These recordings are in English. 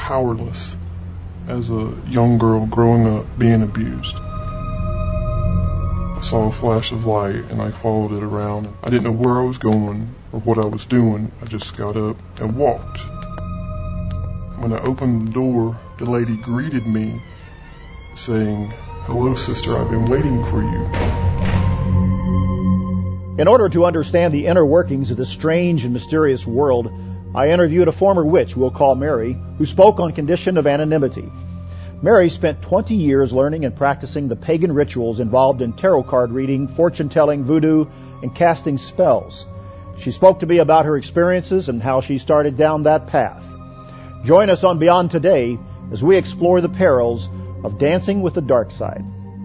powerless as a young girl growing up being abused. I saw a flash of light and I followed it around. I didn't know where I was going or what I was doing. I just got up and walked. When I opened the door, the lady greeted me saying, "Hello, sister, I've been waiting for you." In order to understand the inner workings of this strange and mysterious world, I interviewed a former witch we'll call Mary, who spoke on condition of anonymity. Mary spent 20 years learning and practicing the pagan rituals involved in tarot card reading, fortune-telling, voodoo, and casting spells. She spoke to me about her experiences and how she started down that path. Join us on Beyond Today as we explore the perils of dancing with the dark side.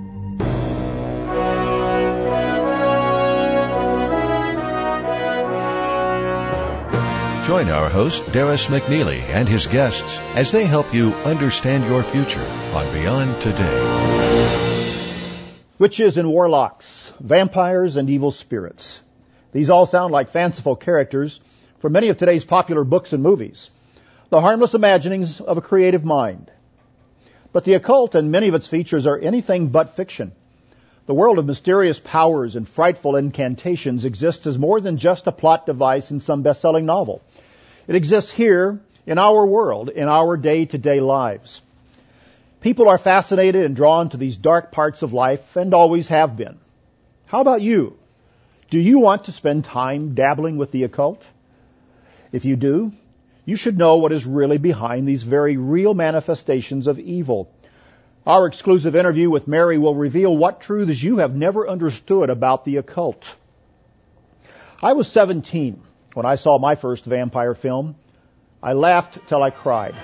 Join our host, Darris McNeely, and his guests as they help you understand your future on Beyond Today. Witches and warlocks, vampires and evil spirits. These all sound like fanciful characters from many of today's popular books and movies, the harmless imaginings of a creative mind. But the occult and many of its features are anything but fiction. The world of mysterious powers and frightful incantations exists as more than just a plot device in some best-selling novel. It exists here, in our world, in our day-to-day lives. People are fascinated and drawn to these dark parts of life and always have been. How about you? Do you want to spend time dabbling with the occult? If you do, you should know what is really behind these very real manifestations of evil. Our exclusive interview with Mary will reveal what truths you have never understood about the occult. I was 17 when I saw my first vampire film. I laughed till I cried.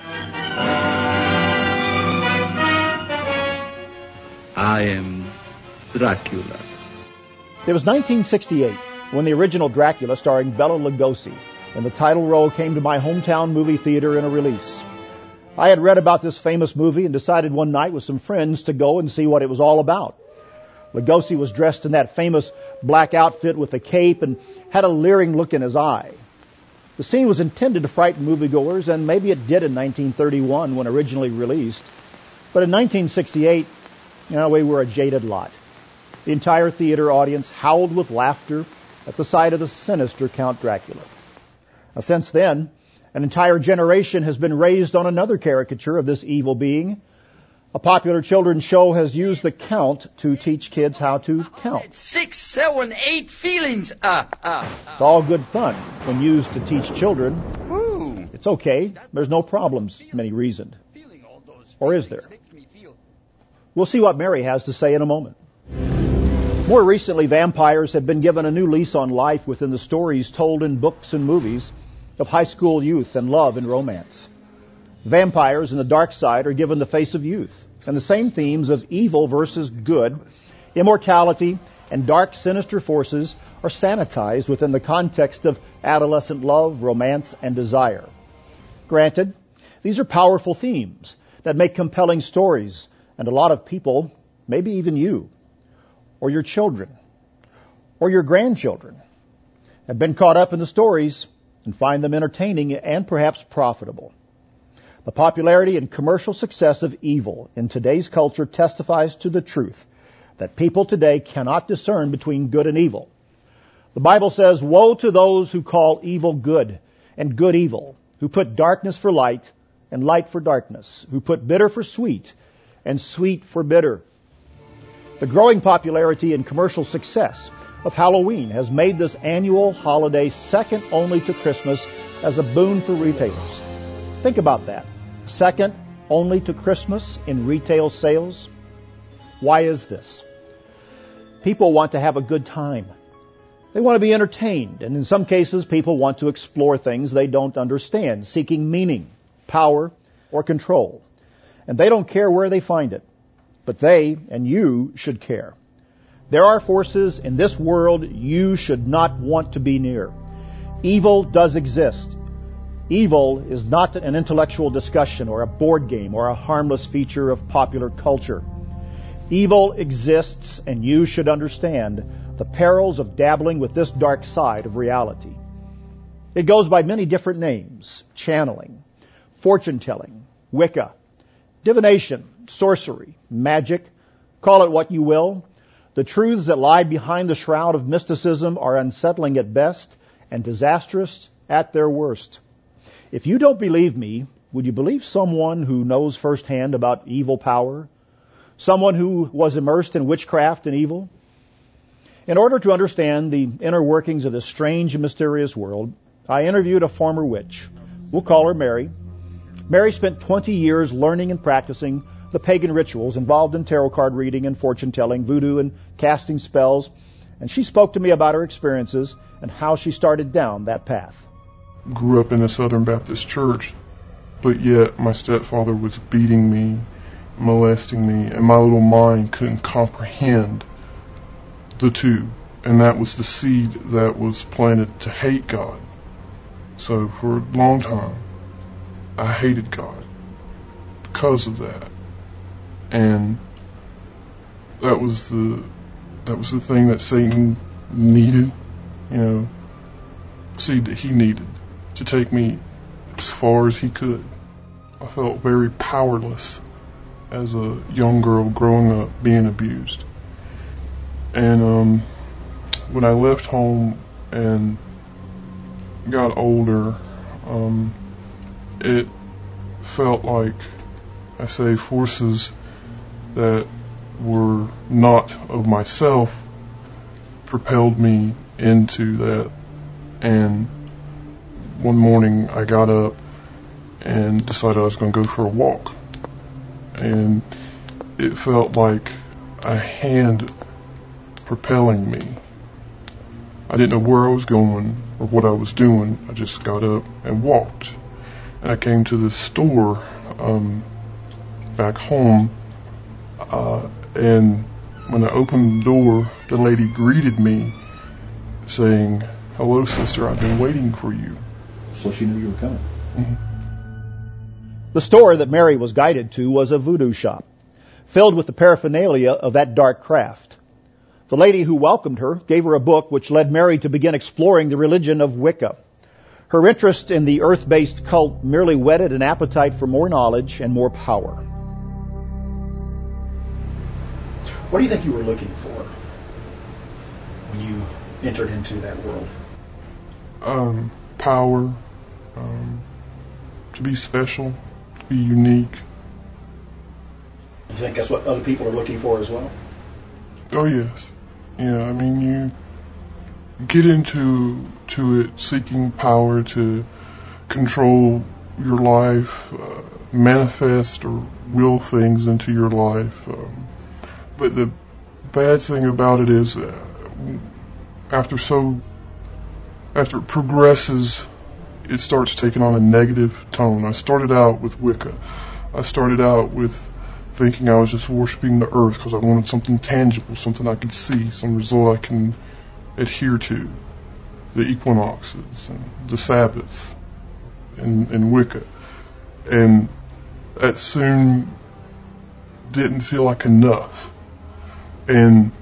I am Dracula. It was 1968 when the original Dracula, starring Bela Lugosi, in the title role came to my hometown movie theater in a release. I had read about this famous movie and decided one night with some friends to go and see what it was all about. Lugosi was dressed in that famous black outfit with a cape and had a leering look in his eye. The scene was intended to frighten moviegoers, and maybe it did in 1931 when originally released. But in 1968, we were a jaded lot. The entire theater audience howled with laughter at the sight of the sinister Count Dracula. Now, since then, an entire generation has been raised on another caricature of this evil being. A popular children's show has used the Count to teach kids how to count. 6, 7, 8 feelings. It's all good fun when used to teach children. Ooh. It's okay. There's no problems, many reasoned. Or is there? We'll see what Mary has to say in a moment. More recently, vampires have been given a new lease on life within the stories told in books and movies of high school youth and love and romance. Vampires and the dark side are given the face of youth, and the same themes of evil versus good, immortality, and dark, sinister forces are sanitized within the context of adolescent love, romance, and desire. Granted, these are powerful themes that make compelling stories, and a lot of people, maybe even you, or your children, or your grandchildren, have been caught up in the stories and find them entertaining and perhaps profitable. The popularity and commercial success of evil in today's culture testifies to the truth that people today cannot discern between good and evil. The Bible says, "Woe to those who call evil good and good evil, who put darkness for light and light for darkness, who put bitter for sweet and sweet for bitter." The growing popularity and commercial success of Halloween has made this annual holiday second only to Christmas as a boon for retailers. Think about that. Second only to Christmas in retail sales. Why is this? People want to have a good time. They want to be entertained, and in some cases, people want to explore things they don't understand, seeking meaning, power, or control. And they don't care where they find it. But they and you should care. There are forces in this world you should not want to be near. Evil does exist. Evil is not an intellectual discussion or a board game or a harmless feature of popular culture. Evil exists, and you should understand the perils of dabbling with this dark side of reality. It goes by many different names: channeling, fortune-telling, Wicca, divination, sorcery, magic, call it what you will. The truths that lie behind the shroud of mysticism are unsettling at best and disastrous at their worst. If you don't believe me, would you believe someone who knows firsthand about evil power? Someone who was immersed in witchcraft and evil? In order to understand the inner workings of this strange and mysterious world, I interviewed a former witch. We'll call her Mary. Mary spent 20 years learning and practicing the pagan rituals involved in tarot card reading and fortune-telling, voodoo and casting spells, and she spoke to me about her experiences and how she started down that path. Grew up in a Southern Baptist church, but yet my stepfather was beating me, molesting me, and my little mind couldn't comprehend the two. And that was the seed that was planted to hate God. So for a long time, I hated God because of that. And that was the thing that Satan needed, seed that he needed to take me as far as he could. I felt very powerless as a young girl growing up being abused. And when I left home and got older, it felt like, I say, forces that were not of myself propelled me into that. And one morning I got up and decided I was going to go for a walk. And it felt like a hand propelling me. I didn't know where I was going or what I was doing. I just got up and walked. And I came to this store back home, and when I opened the door, the lady greeted me saying, "Hello, sister, I've been waiting for you." So she knew you were coming. Mm-hmm. The store that Mary was guided to was a voodoo shop, filled with the paraphernalia of that dark craft. The lady who welcomed her gave her a book which led Mary to begin exploring the religion of Wicca. Her interest in the earth-based cult merely whetted an appetite for more knowledge and more power. What do you think you were looking for when you entered into that world? Power, to be special, to be unique. You think that's what other people are looking for as well? Oh yes. Yeah, I mean, you get into it seeking power to control your life, manifest or will things into your life. But the bad thing about it is, after it progresses, it starts taking on a negative tone. I started out with Wicca. I started out with thinking I was just worshiping the earth because I wanted something tangible, something I could see, some result I can adhere to. The equinoxes and the Sabbaths in Wicca. And that soon didn't feel like enough. And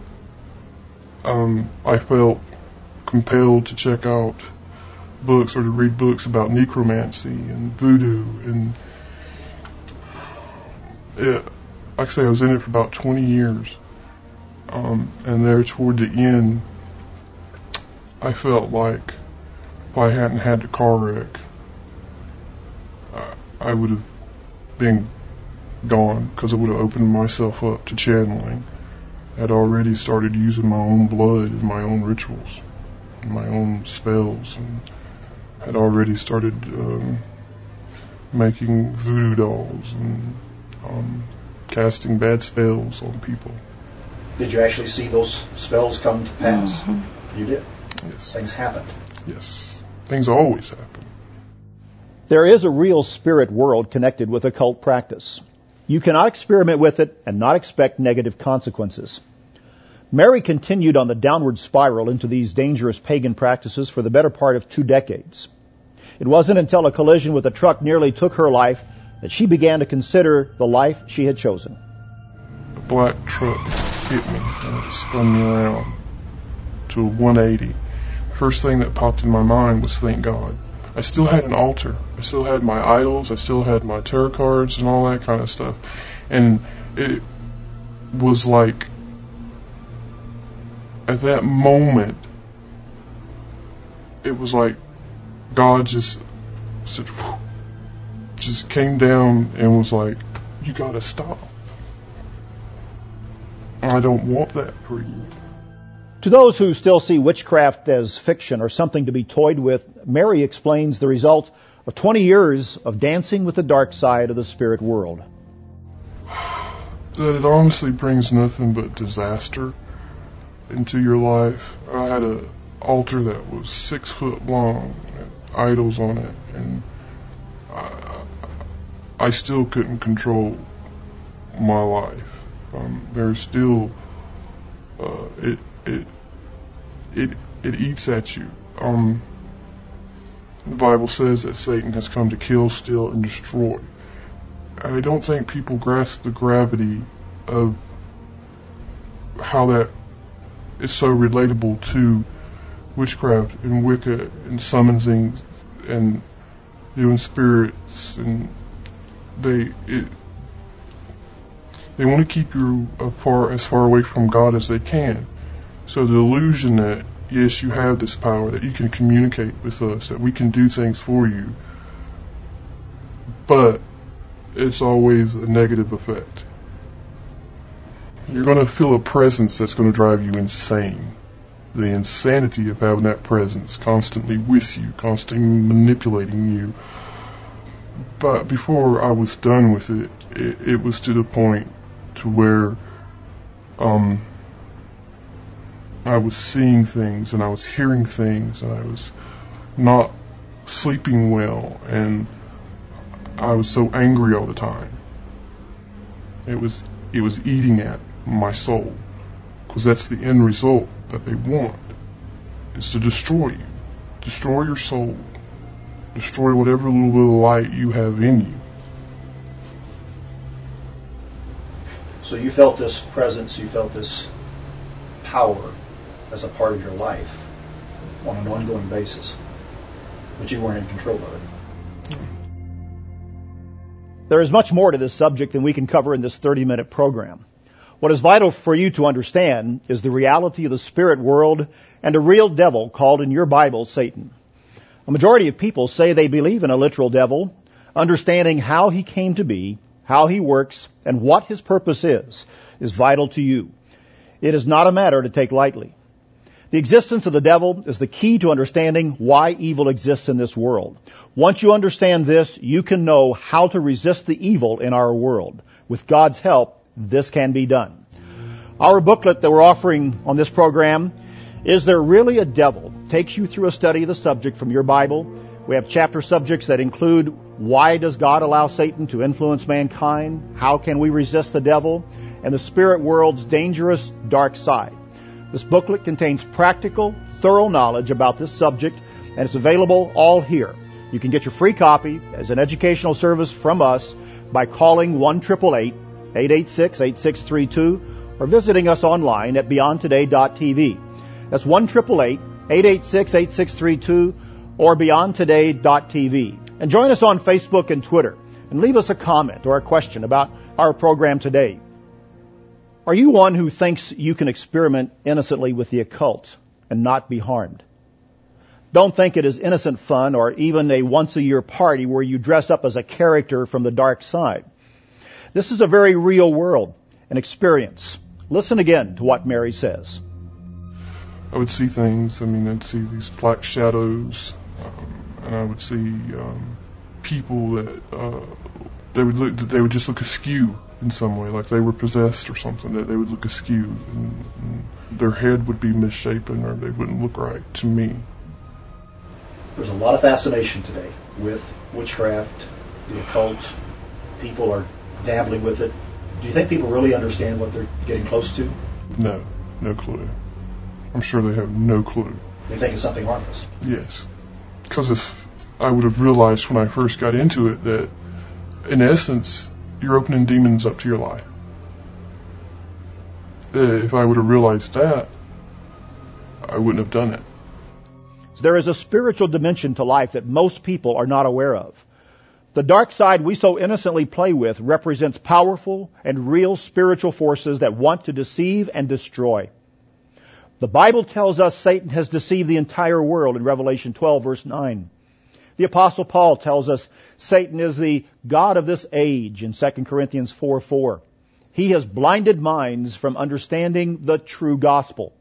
I felt compelled to check out books or to read books about necromancy and voodoo. And like I say, I was in it for about 20 years. And there toward the end, I felt like if I hadn't had the car wreck, I would have been gone because I would have opened myself up to channeling. I'd already started using my own blood and my own rituals, and my own spells, and had already started making voodoo dolls and casting bad spells on people. Did you actually see those spells come to pass? Mm-hmm. You did? Yes. Things happened? Yes. Things always happen. There is a real spirit world connected with occult practice. You cannot experiment with it and not expect negative consequences. Mary continued on the downward spiral into these dangerous pagan practices for the better part of 2 decades. It wasn't until a collision with a truck nearly took her life that she began to consider the life she had chosen. A black truck hit me and it spun me around to a 180. First thing that popped in my mind was, thank God. I still had an altar. I still had my idols. I still had my tarot cards and all that kind of stuff. And it was like, at that moment, it was like God just said, just came down and was like, you gotta stop. I don't want that for you. To those who still see witchcraft as fiction or something to be toyed with, Mary explains the result of 20 years of dancing with the dark side of the spirit world. That it honestly brings nothing but disaster into your life. I had an altar that was 6 foot long, and idols on it, and I still couldn't control my life. There's still it eats at you. The Bible says that Satan has come to kill, steal, and destroy. I don't think people grasp the gravity of how that is so relatable to witchcraft and Wicca and summoning and doing spirits, and they want to keep you as far away from God as they can. So the illusion that, yes, you have this power, that you can communicate with us, that we can do things for you, but it's always a negative effect. You're going to feel a presence that's going to drive you insane. The insanity of having that presence constantly with you, constantly manipulating you. But before I was done with it, it was to the point to where I was seeing things and I was hearing things and I was not sleeping well and I was so angry all the time. It was eating at my soul, because that's the end result that they want, is to destroy you, destroy your soul, destroy whatever little bit of light you have in you. So you felt this presence, you felt this power as a part of your life on an ongoing basis, but you weren't in control of it. There is much more to this subject than we can cover in this 30-minute program. What is vital for you to understand is the reality of the spirit world and a real devil called in your Bible Satan. A majority of people say they believe in a literal devil. Understanding how he came to be, how he works, and what his purpose is vital to you. It is not a matter to take lightly. The existence of the devil is the key to understanding why evil exists in this world. Once you understand this, you can know how to resist the evil in our world. With God's help, this can be done. Our booklet that we're offering on this program, Is There Really a Devil?, takes you through a study of the subject from your Bible. We have chapter subjects that include why does God allow Satan to influence mankind? How can we resist the devil? And the spirit world's dangerous dark side. This booklet contains practical, thorough knowledge about this subject, and it's available all here. You can get your free copy as an educational service from us by calling 1-888-886-8632 or visiting us online at beyondtoday.tv. That's 1-888-886-8632 or beyondtoday.tv. And join us on Facebook and Twitter and leave us a comment or a question about our program today. Are you one who thinks you can experiment innocently with the occult and not be harmed? Don't think it is innocent fun or even a once-a-year party where you dress up as a character from the dark side. This is a very real world, an experience. Listen again to what Mary says. I would see things. I'd see these black shadows, and I would see people that they would just look askew in some way, like they were possessed or something. That they would look askew, and their head would be misshapen, or they wouldn't look right to me. There's a lot of fascination today with witchcraft, the occult. People are dabbling with it. Do you think people really understand what they're getting close to? No clue. I'm sure they have no clue. They think it's something harmless. Yes. Because if I would have realized when I first got into it that, in essence, you're opening demons up to your life. If I would have realized that, I wouldn't have done it. There is a spiritual dimension to life that most people are not aware of. The dark side we so innocently play with represents powerful and real spiritual forces that want to deceive and destroy. The Bible tells us Satan has deceived the entire world in Revelation 12, verse 9. The Apostle Paul tells us Satan is the god of this age in 2 Corinthians 4:4. He has blinded minds from understanding the true gospel.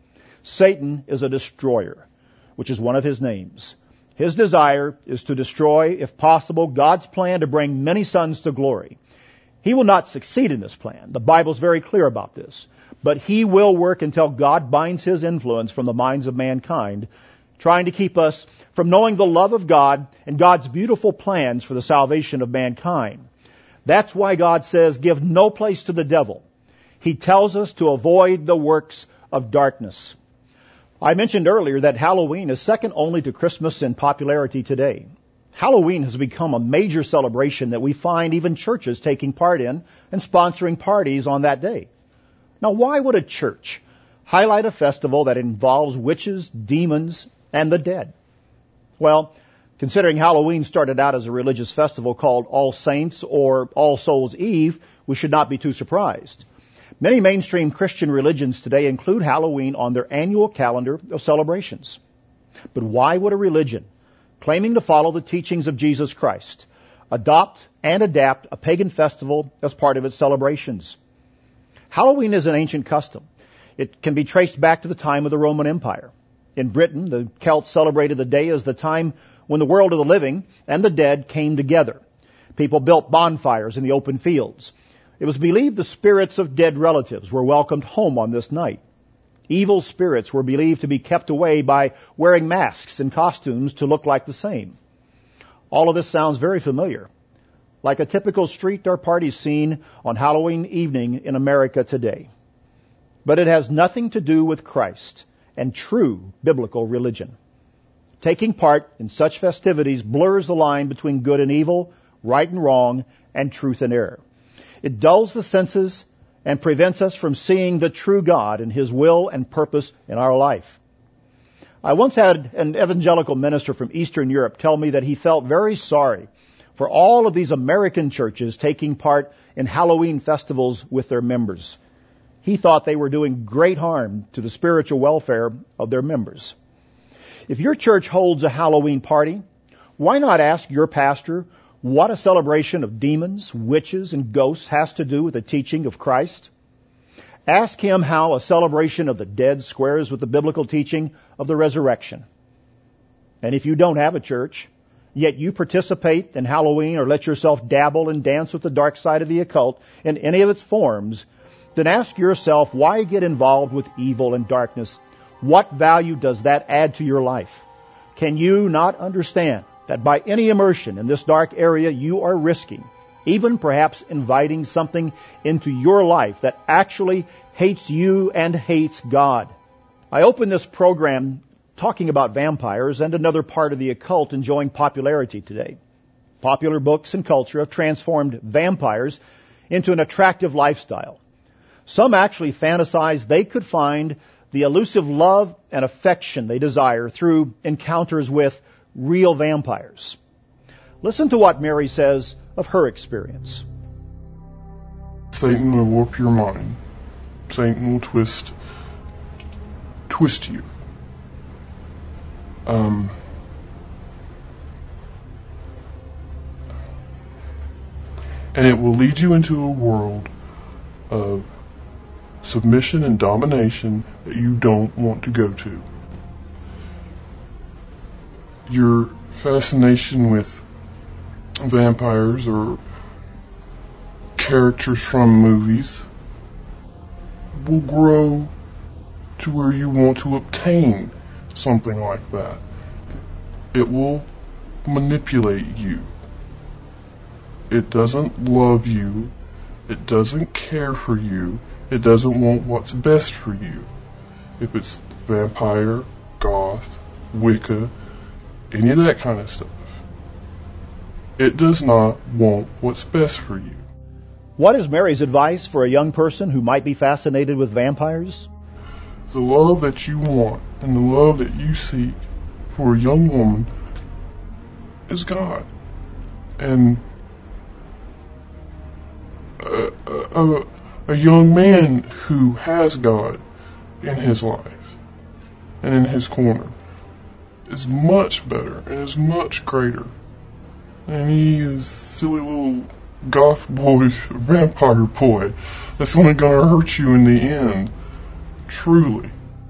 Satan is a destroyer, which is one of his names. His desire is to destroy, if possible, God's plan to bring many sons to glory. He will not succeed in this plan. The Bible's very clear about this. But he will work until God binds his influence from the minds of mankind, trying to keep us from knowing the love of God and God's beautiful plans for the salvation of mankind. That's why God says, give no place to the devil. He tells us to avoid the works of darkness. I mentioned earlier that Halloween is second only to Christmas in popularity today. Halloween has become a major celebration that we find even churches taking part in and sponsoring parties on that day. Now, why would a church highlight a festival that involves witches, demons, and the dead? Well, considering Halloween started out as a religious festival called All Saints or All Souls Eve, we should not be too surprised. Many mainstream Christian religions today include Halloween on their annual calendar of celebrations. But why would a religion claiming to follow the teachings of Jesus Christ adopt and adapt a pagan festival as part of its celebrations? Halloween is an ancient custom. It can be traced back to the time of the Roman Empire. In Britain, the Celts celebrated the day as the time when the world of the living and the dead came together. People built bonfires in the open fields. It was believed the spirits of dead relatives were welcomed home on this night. Evil spirits were believed to be kept away by wearing masks and costumes to look like the same. All of this sounds very familiar, like a typical street or party scene on Halloween evening in America today. But it has nothing to do with Christ and true biblical religion. Taking part in such festivities blurs the line between good and evil, right and wrong, and truth and error. It dulls the senses and prevents us from seeing the true God and his will and purpose in our life. I once had an evangelical minister from Eastern Europe tell me that he felt very sorry for all of these American churches taking part in Halloween festivals with their members. He thought they were doing great harm to the spiritual welfare of their members. If your church holds a Halloween party, why not ask your pastor what a celebration of demons, witches, and ghosts has to do with the teaching of Christ? Ask him how a celebration of the dead squares with the biblical teaching of the resurrection. And if you don't have a church, yet you participate in Halloween or let yourself dabble and dance with the dark side of the occult in any of its forms, then ask yourself, why get involved with evil and darkness? What value does that add to your life? Can you not understand that by any immersion in this dark area, you are risking, even perhaps inviting something into your life that actually hates you and hates God? I opened this program talking about vampires and another part of the occult enjoying popularity today. Popular books and culture have transformed vampires into an attractive lifestyle. Some actually fantasize they could find the elusive love and affection they desire through encounters with real vampires. Listen to what Mary says of her experience. Satan will warp your mind. Satan will twist you. And it will lead you into a world of submission and domination that you don't want to go to. Your fascination with vampires or characters from movies will grow to where you want to obtain something like that. It will manipulate you. It doesn't love you. It doesn't care for you. It doesn't want what's best for you. If it's vampire, goth, Wicca, any of that kind of stuff, it does not want what's best for you. What is Mary's advice for a young person who might be fascinated with vampires? The love that you want and the love that you seek for a young woman is God. And a young man who has God in his life and in his corner is much better and is much greater than he is silly little goth boy, vampire boy that's only going to hurt you in the end. Truly.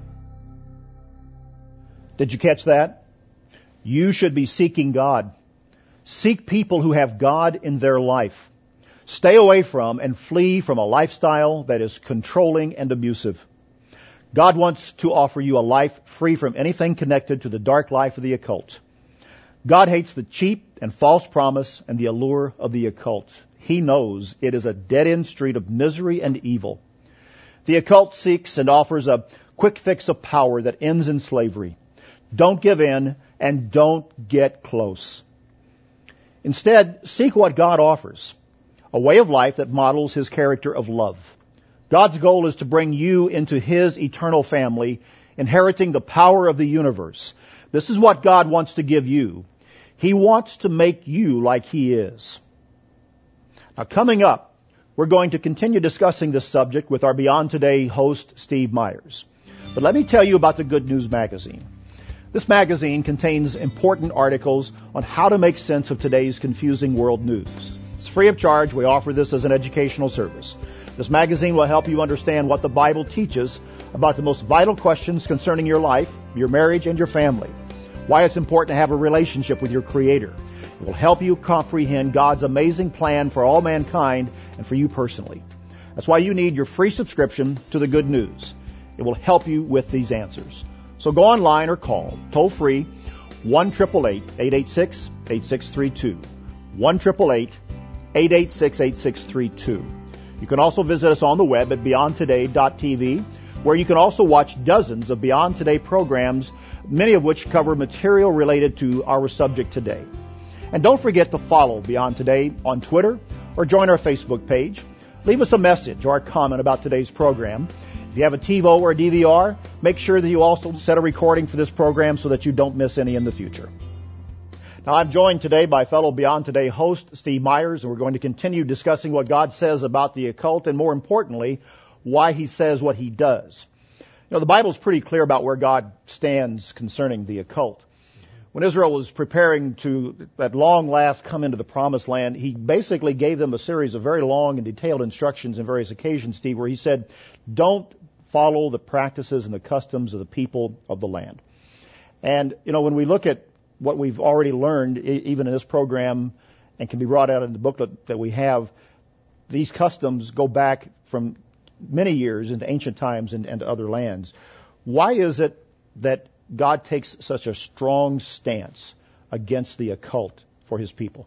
Did you catch that? You should be seeking God. Seek people who have God in their life. Stay away from and flee from a lifestyle that is controlling and abusive. God wants to offer you a life free from anything connected to the dark life of the occult. God hates the cheap and false promise and the allure of the occult. He knows it is a dead-end street of misery and evil. The occult seeks and offers a quick fix of power that ends in slavery. Don't give in and don't get close. Instead, seek what God offers, a way of life that models His character of love. God's goal is to bring you into His eternal family, inheriting the power of the universe. This is what God wants to give you. He wants to make you like He is. Now, coming up, we're going to continue discussing this subject with our Beyond Today host, Steve Myers. But let me tell you about the Good News Magazine. This magazine contains important articles on how to make sense of today's confusing world news. It's free of charge. We offer this as an educational service. This magazine will help you understand what the Bible teaches about the most vital questions concerning your life, your marriage, and your family. Why it's important to have a relationship with your Creator. It will help you comprehend God's amazing plan for all mankind and for you personally. That's why you need your free subscription to the Good News. It will help you with these answers. So go online or call toll free 1-888-886-8632. 1-888-886-8632. You can also visit us on the web at beyondtoday.tv, where you can also watch dozens of Beyond Today programs, many of which cover material related to our subject today. And don't forget to follow Beyond Today on Twitter or join our Facebook page. Leave us a message or a comment about today's program. If you have a TiVo or a DVR, make sure that you also set a recording for this program so that you don't miss any in the future. Now, I'm joined today by fellow Beyond Today host, Steve Myers, and we're going to continue discussing what God says about the occult and, more importantly, why He says what He does. You know, the Bible's pretty clear about where God stands concerning the occult. When Israel was preparing to, at long last, come into the Promised Land, He basically gave them a series of very long and detailed instructions on various occasions, Steve, where He said, don't follow the practices and the customs of the people of the land. And, you know, when we look at what we've already learned, even in this program, and can be brought out in the booklet that we have, these customs go back from many years into ancient times and other lands. Why is it that God takes such a strong stance against the occult for His people?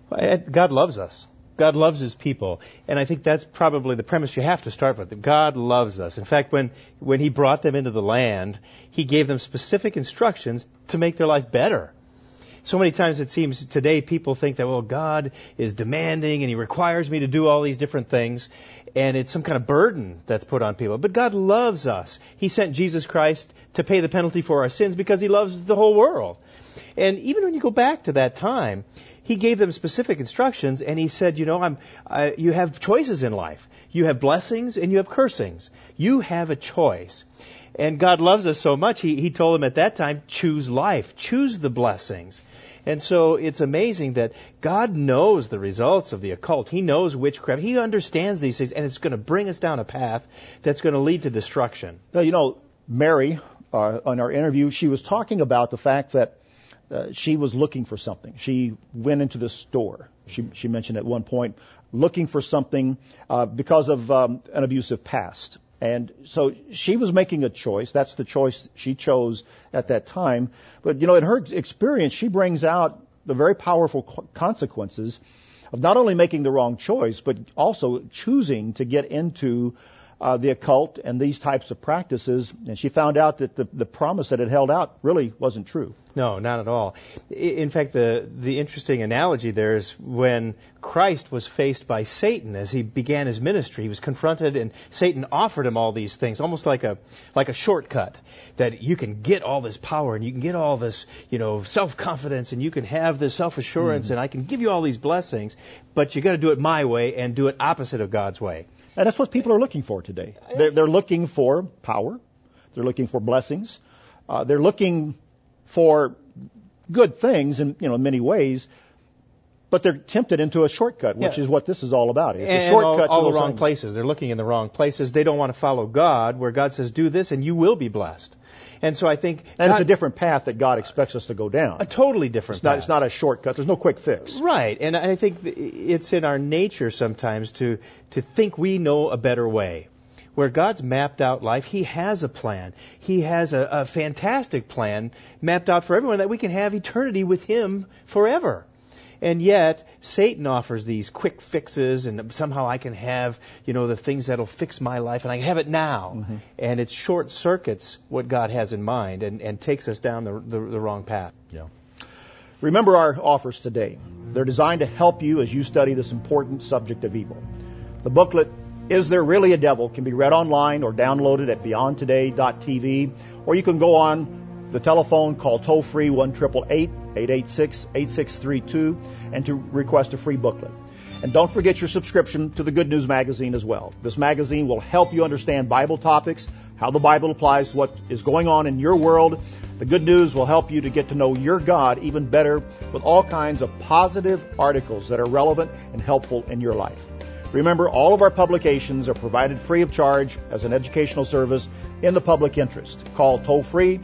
God loves us. God loves His people. And I think that's probably the premise you have to start with, that God loves us. In fact, when He brought them into the land, He gave them specific instructions to make their life better. So many times it seems today people think that, well, God is demanding and He requires me to do all these different things, and it's some kind of burden that's put on people. But God loves us. He sent Jesus Christ to pay the penalty for our sins because He loves the whole world. And even when you go back to that time, He gave them specific instructions, and He said, you know, you have choices in life. You have blessings and you have cursings. You have a choice. And God loves us so much, He told them at that time, choose life, choose the blessings. And so it's amazing that God knows the results of the occult. He knows witchcraft. He understands these things, and it's going to bring us down a path that's going to lead to destruction. Now, you know, Mary, on our interview, she was talking about the fact that she was looking for something. She went into the store. She mentioned at one point looking for something because of an abusive past. And so she was making a choice. That's the choice she chose at that time. But, you know, in her experience, she brings out the very powerful consequences of not only making the wrong choice, but also choosing to get into the occult and these types of practices. And she found out that the promise that it held out really wasn't true. No, not at all. In fact, the interesting analogy there is when Christ was faced by Satan as he began his ministry. He was confronted, and Satan offered him all these things, almost like a shortcut, that you can get all this power and you can get all this, self-confidence, and you can have this self-assurance, and I can give you all these blessings, but you got to do it my way and do it opposite of God's way. And that's what people are looking for today. They're looking for power. They're looking for blessings. They're looking for good things in many ways, but they're tempted into a shortcut, which is what this is all about. It's a shortcut all to the wrong places. They're looking in the wrong places. They don't want to follow God, where God says, do this and you will be blessed. And so I think... And it's a different path that God expects us to go down. A totally different path. It's not a shortcut. There's no quick fix. Right. And I think it's in our nature sometimes to think we know a better way. Where God's mapped out life, He has a plan. He has a fantastic plan mapped out for everyone that we can have eternity with Him forever. And yet, Satan offers these quick fixes, and somehow I can have, the things that'll fix my life, and I can have it now. Mm-hmm. And it short circuits what God has in mind and takes us down the wrong path. Yeah. Remember our offers today. They're designed to help you as you study this important subject of evil. The booklet, Is There Really a Devil?, can be read online or downloaded at beyondtoday.tv, or you can go on the telephone, call toll-free 1-888-886-8632, and to request a free booklet. And don't forget your subscription to the Good News Magazine as well. This magazine will help you understand Bible topics, how the Bible applies to what is going on in your world. The Good News will help you to get to know your God even better with all kinds of positive articles that are relevant and helpful in your life. Remember, all of our publications are provided free of charge as an educational service in the public interest. Call toll-free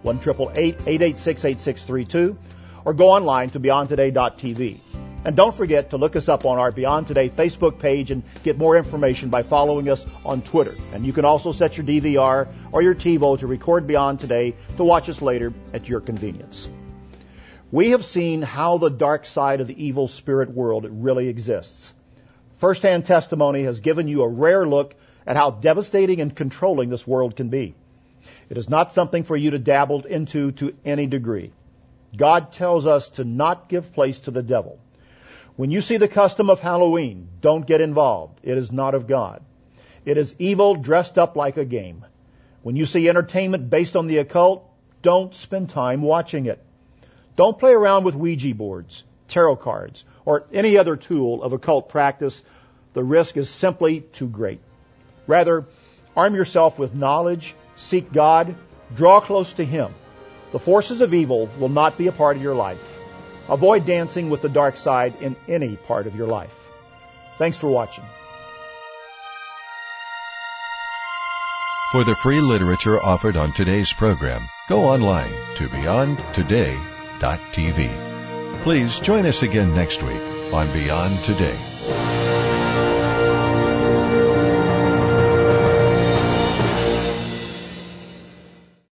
1-888-886-8632 or go online to beyondtoday.tv. And don't forget to look us up on our Beyond Today Facebook page and get more information by following us on Twitter. And you can also set your DVR or your TiVo to record Beyond Today to watch us later at your convenience. We have seen how the dark side of the evil spirit world really exists. First-hand testimony has given you a rare look at how devastating and controlling this world can be. It is not something for you to dabble into to any degree. God tells us to not give place to the devil. When you see the custom of Halloween, don't get involved. It is not of God. It is evil dressed up like a game. When you see entertainment based on the occult, don't spend time watching it. Don't play around with Ouija boards, tarot cards, or any other tool of occult practice. The risk is simply too great. Rather, arm yourself with knowledge, seek God, draw close to Him. The forces of evil will not be a part of your life. Avoid dancing with the dark side in any part of your life. Thanks for watching. For the free literature offered on today's program, go online to beyondtoday.tv. Please join us again next week on Beyond Today.